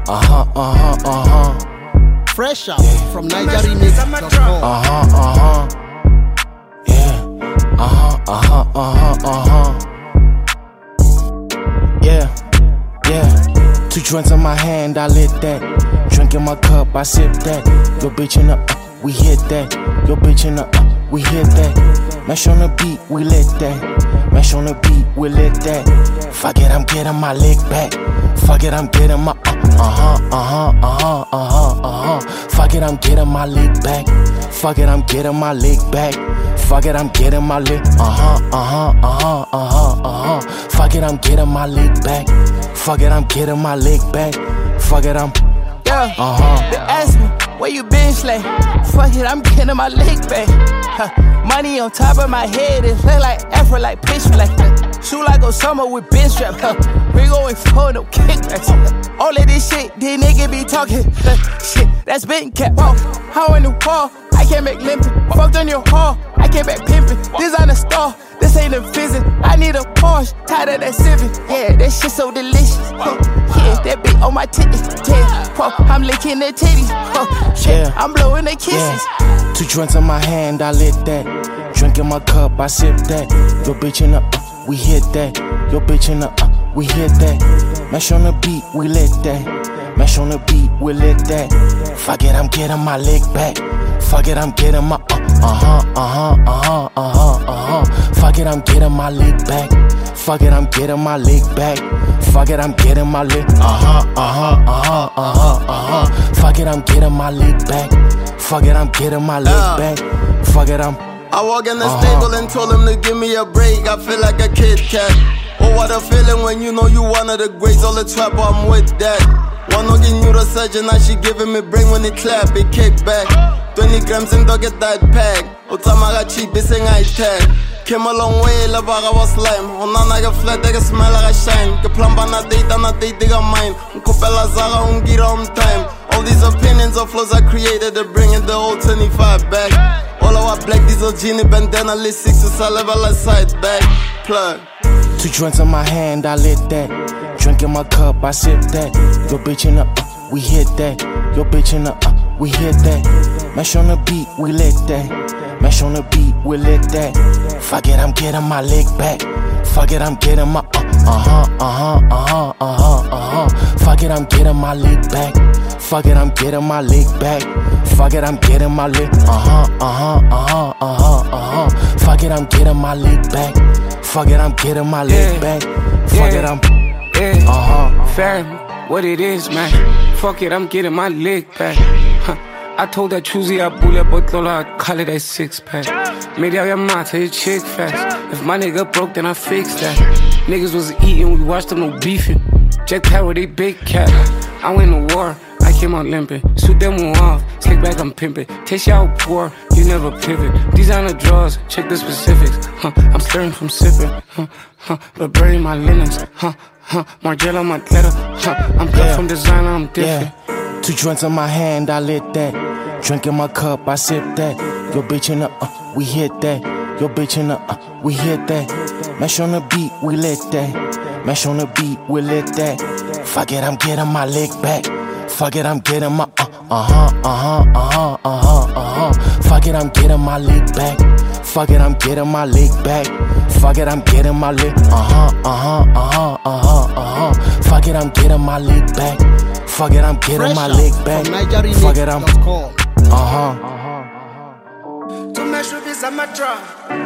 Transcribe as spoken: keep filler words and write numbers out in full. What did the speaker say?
Uh-huh, uh-huh, uh-huh. Fresh out from Niger Remix dot com. Uh-huh, uh-huh. Yeah. Uh-huh, uh-huh, uh-huh, uh-huh. Yeah, yeah. Two joints in my hand, I lit that. Drink in my cup, I sip that. Yo bitch in the uh, we hit that. Yo bitch in the uh, we hit that. Mash on the beat, we lit that. Mash on the beat, we lit that. Fuck it, I'm getting my leg back. Fuck it, I'm getting my uh, uh-huh, uh-huh, uh-huh, uh-huh, uh-huh. Fuck it, I'm getting my leg back. Fuck it, I'm getting my leg back. Fuck it, I'm getting my leg, uh-huh, uh-huh, uh-huh, uh-huh, uh-huh. Fuck it, I'm getting my leg back. Fuck it, I'm getting my leg back. Fuck it, I'm, yeah, uh-huh. They ask me, where you been, Slay? Fuck it, I'm getting my leg back. Huh. Money on top of my head, it look like Afro, like pitch black. Shoot like Osama with bench strap. Huh. We going for no kickbacks. All of this shit, these niggas be talking. Shit, that's been kept. Whoa, how in the wall, I can't make limping. Fucked on your hall, I came back pimping. Designer star, this ain't a visit. I need a Porsche, tired of that Civic. Yeah, that shit so delicious. Huh. Yeah, that beat on my titties. Yeah, whoa, I'm licking the titties. Huh. Shit, Yeah. I'm blowing the kisses. Yeah. Two joints in my hand, I lit that. Drink in my cup, I sip that. Yo bitch in the uh, we hit that. Yo bitch in the uh, we hit that. Mash on the beat, we lit that. Mash on the beat, we lit that. Fuck it, I'm getting my leg back. Fuck it, I'm getting my uh, uh-huh, uh-huh, uh-huh, uh-huh, uh-huh. Fuck it, I'm getting my leg back. Fuck it, I'm getting my leg back. Fuck it, I'm getting my leg, uh-huh, uh-huh, uh-huh, uh-huh, uh-huh. Fuck it, I'm getting my leg back. Fuck it, I'm getting my leg Uh. back. Fuck it, I'm, I walk in the Uh-huh. stable and told him to give me a break. I feel like a Kit Kat. Oh, what a feeling when you know you one of the greats. All the trap, I'm with that. One no get neurosurgeon, now she giving me brain when it clap, it kick back. twenty grams and don't get that pack. Otamaga cheap, it's a night tag. Came a long way, la baga was slime. Onana get flat, they get smell like a shine. Get plumba na date, na date, they got mine. Unkopela zaga, ungira on time. All these opinions of flows I created, they're bringing the old twenty-five back. All our black diesel genie bandana, list six to saliva, like side back. Plug. two joints in my hand, I lit that. Drink in my cup, I sip that. Yo bitch in the uh, we hit that. Yo bitch in the uh, we hit that. Mash on the beat, we lit that. Mash on the beat, we lit that. Fuck it, I'm getting my leg back. Fuck it, I'm getting my uh, uh-huh, uh-huh, uh-huh, uh-huh, uh-huh. Fuck it, I'm getting my leg back. Fuck it, I'm getting my leg back. Fuck it, I'm getting my leg, uh-huh, uh-huh, uh-huh, uh-huh, uh-huh. Fuck it, I'm getting my leg back. Fuck it, I'm getting my leg Yeah. back. Fuck Yeah. it, I'm, Yeah, uh-huh. fair, what it is, man. Fuck it, I'm getting my leg back. Huh. I told that choosy I bully a bottle, I call it a six pack. Maybe I am mad, a chick fast. If my nigga broke, then I fix that. Niggas was eating, we watched them no beefing. Jack Power, they big cat. I went to war, I came out limping. Suit them off, slick back, I'm pimping. Taste y'all poor, you never pivot. Designer draws, check the specifics. Huh, I'm stirring from sipping. Huh, huh, but bury my linens. Huh, huh, Margiela, my letter. Huh, I'm cut Yeah. from designer, I'm different. Yeah. Two joints in my hand, I lit that. Drink in my cup, I sip that. Yo bitch in the uh, we hit that. Yo bitch in the uh, we hit that. Mash on the beat, we lit that. Mash on the beat, we lit that. Fuck it, I'm getting my leg back. Fuck it, I'm getting my uh, uh-huh, uh-huh, uh-huh, uh-huh, uh-huh. Fuck it, I'm getting my leg back. Fuck it, I'm getting my leg back. Fuck it, I'm getting my leg, uh-huh, uh-huh, uh-huh, uh-huh, uh-huh. Fuck it, I'm getting my leg back. Fuck it, I'm getting Fresh my out leg from back. Niger Fuck Remix it, I'm, dot com. uh-huh. To mesh with this, I'm a drop.